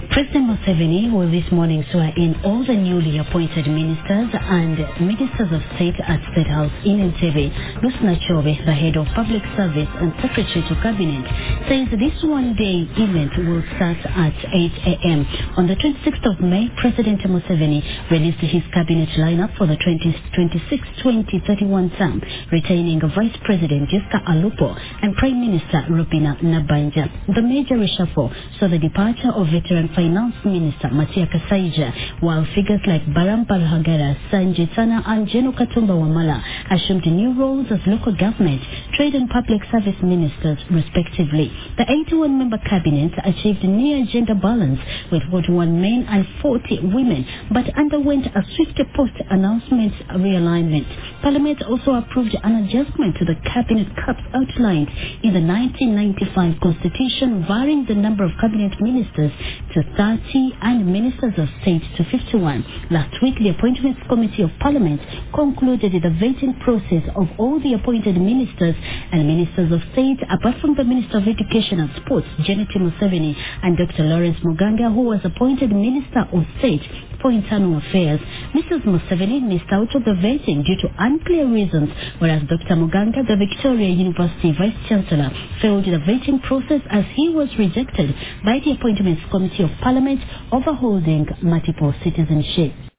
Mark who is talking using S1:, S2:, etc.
S1: President Museveni will this morning swear in all the newly appointed ministers and ministers of state at State House in Entebbe. Lusna Chobe, the head of public service and secretary to cabinet, says this one-day event will start at 8 a.m. On the 26th of May, President Museveni released his cabinet lineup for the 2026-2031 term, retaining Vice President Jessica Alupo and Prime Minister Rupina Nabanja. The major reshuffle saw the departure of veteran Finance Minister Matia Kasaija, while figures like Baram Palhagara, Sanjay Tana and Jeno Katumba Wamala assumed new roles as local government, trade and public service ministers respectively. The 81-member cabinet achieved near gender balance with 41 men and 40 women, but underwent a swift post-announcement realignment. Parliament also approved an adjustment to the cabinet cuts outlined in the 1995 Constitution, varying the number of cabinet ministers to 30 and ministers of state to 51. Last week, the Appointments Committee of Parliament concluded the vetting process of all the appointed ministers and ministers of state, apart from the Minister of Education and Sports, Janet Museveni, and Dr. Lawrence Muganga, who was appointed Minister of State for Internal Affairs. Mrs. Museveni missed out of the vetting due to unclear reasons, whereas Dr. Muganga, the Victoria University Vice Chancellor, failed the vetting process as he was rejected by the Appointments Committee of Parliament overholding multiple citizenship.